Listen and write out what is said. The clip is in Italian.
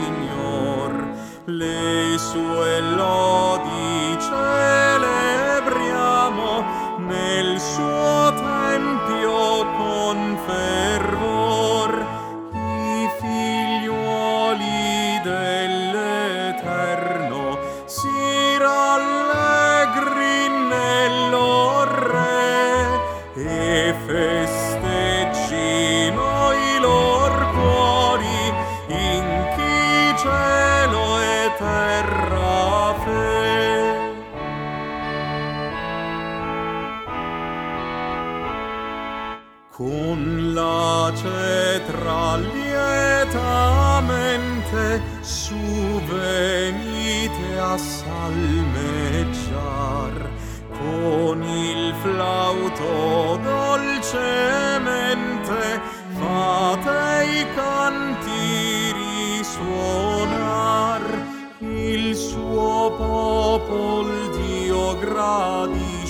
Signor, le sue lodi celebriamo nel suo tempio con fervor. I figliuoli dell'Eterno si rallegri nello Re e festeggino i lor cuori in chi cielo e terra fe. Con la cetra lietamente su venite a salmeggiar, con il flauto dolcemente fate i canti risuonar. Il suo popol Dio gradi